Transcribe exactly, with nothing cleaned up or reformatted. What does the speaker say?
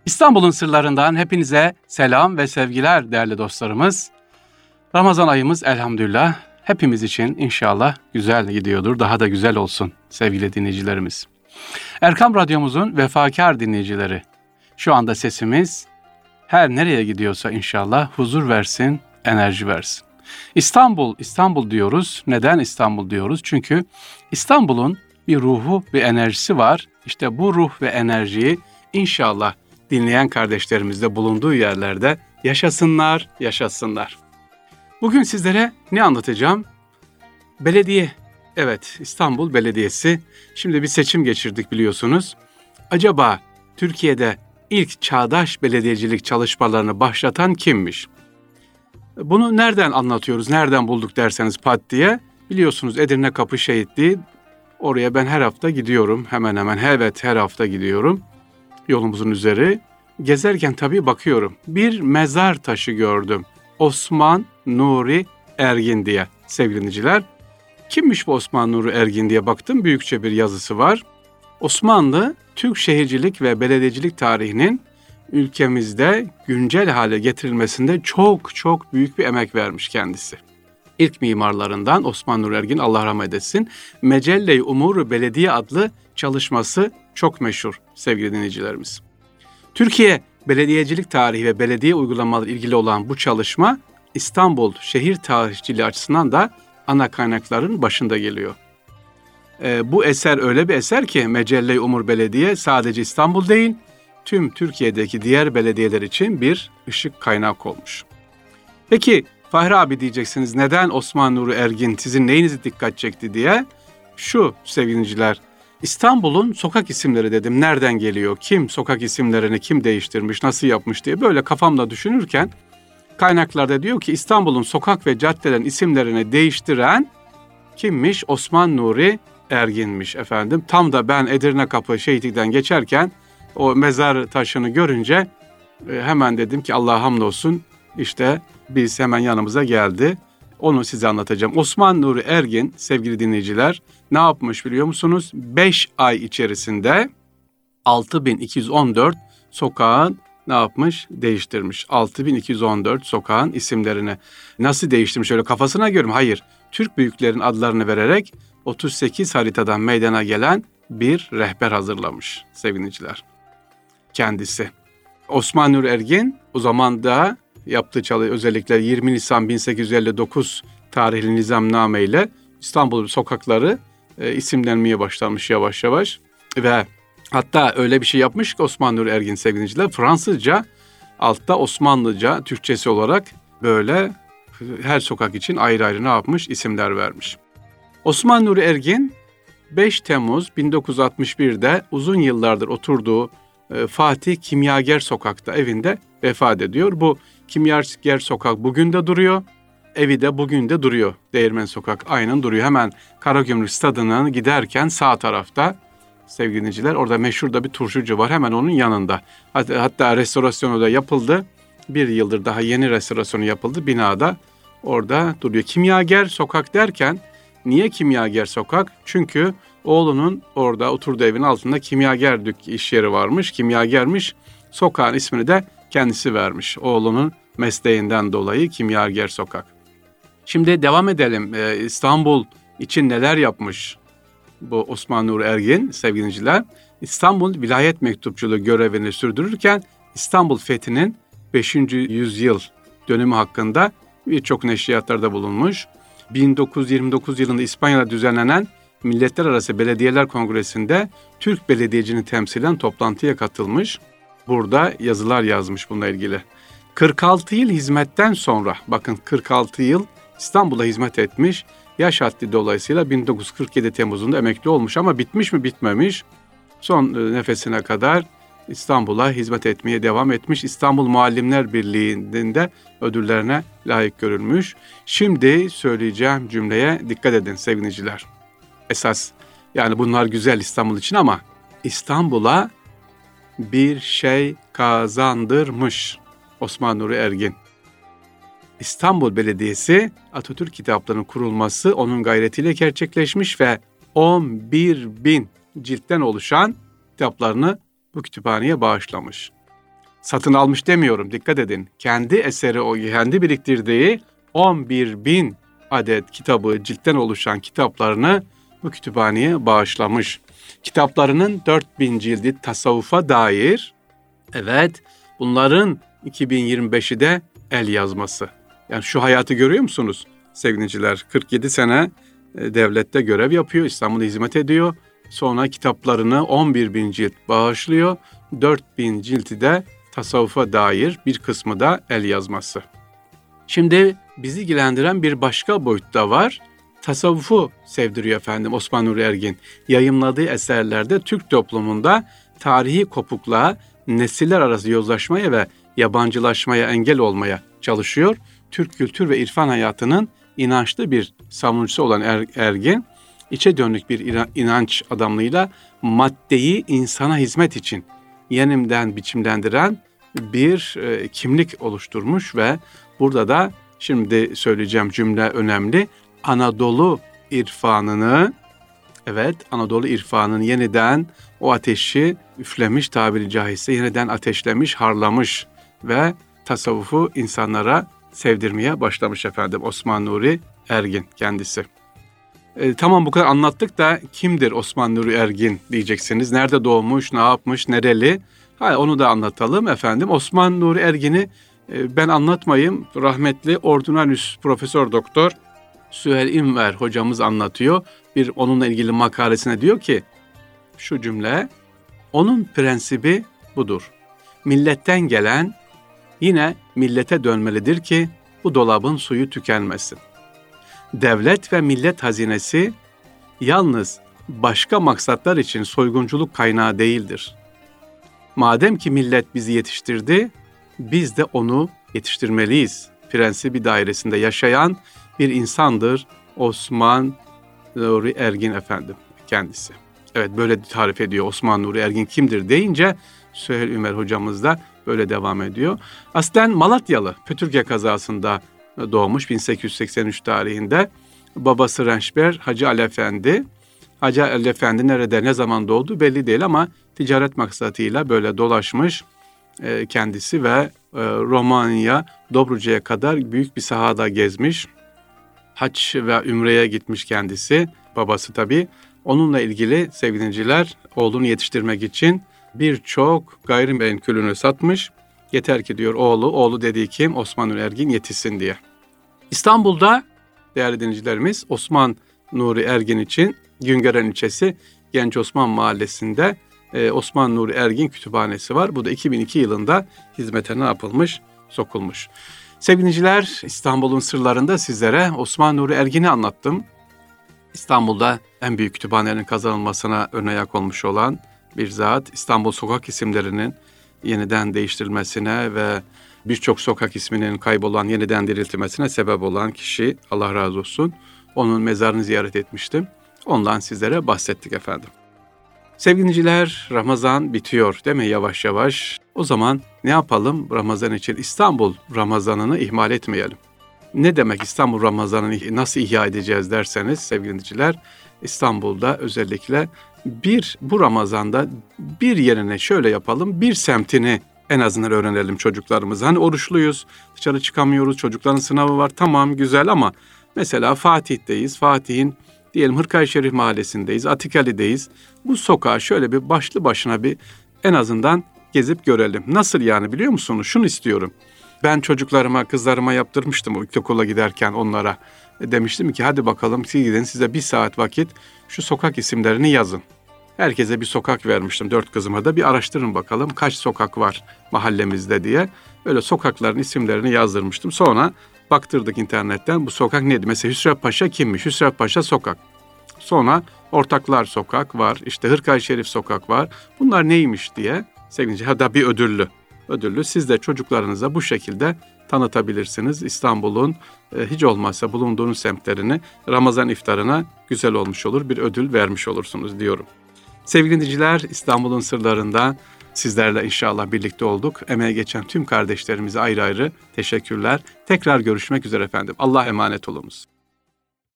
İstanbul'un sırlarından hepinize selam ve sevgiler değerli dostlarımız. Ramazan ayımız elhamdülillah hepimiz için inşallah güzel gidiyordur. Daha da güzel olsun sevgili dinleyicilerimiz. Erkam Radyomuzun vefakar dinleyicileri, şu anda sesimiz her nereye gidiyorsa inşallah huzur versin, enerji versin. İstanbul, İstanbul diyoruz. Neden İstanbul diyoruz? Çünkü İstanbul'un bir ruhu, bir enerjisi var. İşte bu ruh ve enerjiyi inşallah dinleyen kardeşlerimiz de bulunduğu yerlerde yaşasınlar, yaşasınlar. Bugün sizlere ne anlatacağım? Belediye, evet İstanbul Belediyesi. Şimdi bir seçim geçirdik biliyorsunuz. Acaba Türkiye'de ilk çağdaş belediyecilik çalışmalarını başlatan kimmiş? Bunu nereden anlatıyoruz, nereden bulduk derseniz pat diye. Biliyorsunuz Edirne Kapı Şehitliği, oraya ben her hafta gidiyorum. Hemen hemen evet her hafta gidiyorum. Yolumuzun üzeri. Gezerken tabii bakıyorum. Bir mezar taşı gördüm. Osman Nuri Ergin diye sevgili dinleyiciler. Kimmiş bu Osman Nuri Ergin diye baktım. Büyükçe bir yazısı var. Osmanlı, Türk şehircilik ve belediyecilik tarihinin ülkemizde güncel hale getirilmesinde çok çok büyük bir emek vermiş kendisi. İlk mimarlarından Osman Nuri Ergin, Allah rahmet etsin, Mecelle-i Umur Belediye adlı çalışması çok meşhur sevgili dinleyicilerimiz. Türkiye belediyecilik tarihi ve belediye uygulamaları ilgili olan bu çalışma İstanbul şehir tarihçiliği açısından da ana kaynakların başında geliyor. Ee, bu eser öyle bir eser ki Mecelle-i Umur Belediye sadece İstanbul değil, tüm Türkiye'deki diğer belediyeler için bir ışık kaynak olmuş. Peki Fahri abi diyeceksiniz, neden Osman Nuri Ergin sizin neyinizi dikkat çekti diye? Şu sevgili dinleyiciler, İstanbul'un sokak isimleri dedim. Nereden geliyor? Kim sokak isimlerini kim değiştirmiş, nasıl yapmış diye böyle kafamda düşünürken kaynaklarda diyor ki İstanbul'un sokak ve caddelerin isimlerini değiştiren kimmiş? Osman Nuri Ergin'miş efendim. Tam da ben Edirne Kapı Şehitlik'ten geçerken o mezar taşını görünce e, hemen dedim ki Allah'a hamdolsun, işte biz hemen yanımıza geldi. Onu size anlatacağım. Osman Nuri Ergin sevgili dinleyiciler ne yapmış biliyor musunuz? beş ay içerisinde altı bin iki yüz on dört sokağın ne yapmış? Değiştirmiş. altı bin iki yüz on dört sokağın isimlerini. Nasıl değiştirmiş? Öyle kafasına göre mi? Hayır. Türk büyüklerin adlarını vererek otuz sekiz haritadan meydana gelen bir rehber hazırlamış sevgili dinleyiciler. Kendisi. Osman Nuri Ergin o zaman da yaptığı çalışma özellikle yirmi Nisan bin sekiz yüz elli dokuz tarihli nizamname ile İstanbul sokakları e, isimlenmeye başlamış yavaş yavaş ve hatta öyle bir şey yapmış ki Osman Nuri Ergin sevgili dinleyiciler, Fransızca altta Osmanlıca Türkçesi olarak böyle her sokak için ayrı ayrı ne yapmış? İsimler vermiş. Osman Nuri Ergin beş Temmuz bin dokuz yüz altmış bir'de uzun yıllardır oturduğu e, Fatih Kimyager Sokak'ta evinde vefat ediyor. Bu Kimyager Sokak bugün de duruyor. Evi de bugün de duruyor. Değirmen Sokak aynen duruyor. Hemen Karagümrük Stadı'na giderken sağ tarafta sevgili dinleyiciler orada meşhur da bir turşucu var. Hemen onun yanında. Hatta, hatta restorasyonu da yapıldı. Bir yıldır daha yeni restorasyonu yapıldı. Binada orada duruyor. Kimyager Sokak derken niye Kimyager Sokak? Çünkü oğlunun orada oturduğu evin altında kimyager dük iş yeri varmış. Kimyagermiş. Sokağın ismini de kendisi vermiş. Oğlunun mesleğinden dolayı Kimyager Sokak. Şimdi devam edelim. Ee, İstanbul için neler yapmış bu Osman Nuri Ergin sevgili dinleyiciler? İstanbul Vilayet Mektupçuluğu görevini sürdürürken İstanbul Fethi'nin beşinci yüzyıl dönümü hakkında birçok neşriyatlarda bulunmuş. bin dokuz yüz yirmi dokuz yılında İspanya'da düzenlenen Milletler Arası Belediyeler Kongresi'nde Türk belediyecinin temsilen toplantıya katılmış. Burada yazılar yazmış bununla ilgili. kırk altı yıl hizmetten sonra, bakın kırk altı yıl İstanbul'a hizmet etmiş. Yaş haddi dolayısıyla bin dokuz yüz kırk yedi Temmuz'unda emekli olmuş ama bitmiş mi bitmemiş. Son nefesine kadar İstanbul'a hizmet etmeye devam etmiş. İstanbul Muallimler Birliği'nin de ödüllerine layık görülmüş. Şimdi söyleyeceğim cümleye dikkat edin sevgili dinleyiciler. Esas yani bunlar güzel İstanbul için ama İstanbul'a bir şey kazandırmış Osman Nuri Ergin. İstanbul Belediyesi Atatürk kitaplarının kurulması onun gayretiyle gerçekleşmiş ve on bir bin ciltten oluşan kitaplarını bu kütüphaneye bağışlamış. Satın almış demiyorum, dikkat edin. Kendi eseri, o kendi biriktirdiği on bir bin adet kitabı, ciltten oluşan kitaplarını bu kütüphaneye bağışlamış. Kitaplarının dört bin cildi tasavvufa dair. Evet, bunların iki bin yirmi beşi de el yazması. Yani şu hayatı görüyor musunuz sevgiliciler? kırk yedi sene devlette görev yapıyor, İstanbul'a hizmet ediyor. Sonra kitaplarını on bir bin cilt bağışlıyor. dört bin cilti de tasavvufa dair, bir kısmı da el yazması. Şimdi bizi ilgilendiren bir başka boyut da var. Tasavvufu sevdiriyor efendim Osman Nuri Ergin. Yayımladığı eserlerde Türk toplumunda tarihi kopukluğa, nesiller arası yozlaşmaya ve yabancılaşmaya engel olmaya çalışıyor. Türk kültür ve irfan hayatının inançlı bir savunucusu olan er, Ergin, içe dönük bir inanç adamlığıyla maddeyi insana hizmet için yeniden biçimlendiren bir e, kimlik oluşturmuş ve burada da şimdi söyleyeceğim cümle önemli. Anadolu irfanını, evet Anadolu irfanını yeniden o ateşi üflemiş, tabiri caizse yeniden ateşlemiş, harlamış ve tasavvufu insanlara sevdirmeye başlamış efendim Osman Nuri Ergin kendisi. E, tamam bu kadar anlattık da kimdir Osman Nuri Ergin diyeceksiniz. Nerede doğmuş, ne yapmış, nereli? Ha, onu da anlatalım efendim. Osman Nuri Ergin'i e, ben anlatmayayım. Rahmetli Ordinarius Profesör Doktor Süheyl İnver hocamız anlatıyor. Bir onunla ilgili makalesine diyor ki şu cümle, onun prensibi budur. Milletten gelen yine millete dönmelidir ki bu dolabın suyu tükenmesin. Devlet ve millet hazinesi yalnız başka maksatlar için soygunculuk kaynağı değildir. Madem ki millet bizi yetiştirdi, biz de onu yetiştirmeliyiz. Prensibi dairesinde yaşayan bir insandır Osman Nuri Ergin efendim kendisi. Evet böyle tarif ediyor Osman Nuri Ergin kimdir deyince Süheyl Ümer hocamız da böyle devam ediyor. Aslen Malatyalı, Pötürge kazasında doğmuş bin sekiz yüz seksen üç tarihinde. Babası Renşber Hacı Ali Efendi. Hacı Ali Efendi nerede, ne zaman doğdu belli değil ama ticaret maksatıyla böyle dolaşmış kendisi ve Romanya, Dobruca'ya kadar büyük bir sahada gezmiş. Hac ve Ümre'ye gitmiş kendisi, babası tabii. Onunla ilgili sevgiliciler oğlunu yetiştirmek için birçok gayrimenkulünü satmış. Yeter ki diyor oğlu, oğlu dediği kim? Osman Nuri Ergin yetişsin diye. İstanbul'da değerli dinleyicilerimiz Osman Nuri Ergin için Güngören ilçesi Genç Osman Mahallesi'nde e, Osman Nuri Ergin Kütüphanesi var. Bu da iki bin iki yılında hizmete ne yapılmış? Sokulmuş. Sevgili dinleyiciler, İstanbul'un sırlarında sizlere Osman Nuri Ergin'i anlattım. İstanbul'da en büyük kütüphanelerin kazanılmasına ön ayak olmuş olan bir zat, İstanbul sokak isimlerinin yeniden değiştirilmesine ve birçok sokak isminin kaybolan yeniden diriltilmesine sebep olan kişi, Allah razı olsun. Onun mezarını ziyaret etmiştim. Ondan sizlere bahsettik efendim. Sevgili dinleyiciler, Ramazan bitiyor değil mi yavaş yavaş? O zaman ne yapalım Ramazan için? İstanbul Ramazan'ını ihmal etmeyelim. Ne demek İstanbul Ramazan'ını nasıl ihya edeceğiz derseniz sevgili dinleyiciler, İstanbul'da özellikle bir bu Ramazan'da bir yerine şöyle yapalım, bir semtini en azından öğrenelim çocuklarımız. Hani oruçluyuz, dışarı çıkamıyoruz, çocukların sınavı var, tamam güzel ama mesela Fatih'teyiz, Fatih'in diyelim Hırkaya Şerif Mahallesi'ndeyiz, Atikali'deyiz. Bu sokağa şöyle bir başlı başına bir en azından gezip görelim. Nasıl yani biliyor musunuz? Şunu istiyorum. Ben çocuklarıma, kızlarıma yaptırmıştım o ilkokula giderken onlara. E demiştim ki hadi bakalım siz gidin, size bir saat vakit şu sokak isimlerini yazın. Herkese bir sokak vermiştim, dört kızıma da bir araştırın bakalım kaç sokak var mahallemizde diye. Öyle sokakların isimlerini yazdırmıştım. Sonra baktırdık internetten bu sokak neydi? Mesela Hüsrev Paşa kimmiş? Hüsrev Paşa sokak. Sonra Ortaklar Sokak var, işte Hırkaya Şerif Sokak var. Bunlar neymiş diye sevinci. Hatta bir ödüllü. Ödüllü. Siz de çocuklarınıza bu şekilde tanıtabilirsiniz. İstanbul'un e, hiç olmazsa bulunduğunuz semtlerini Ramazan iftarına güzel olmuş olur. Bir ödül vermiş olursunuz diyorum. Sevgili dinleyiciler, İstanbul'un sırlarında sizlerle inşallah birlikte olduk. Emeğe geçen tüm kardeşlerimize ayrı ayrı teşekkürler. Tekrar görüşmek üzere efendim. Allah'a emanet olunuz.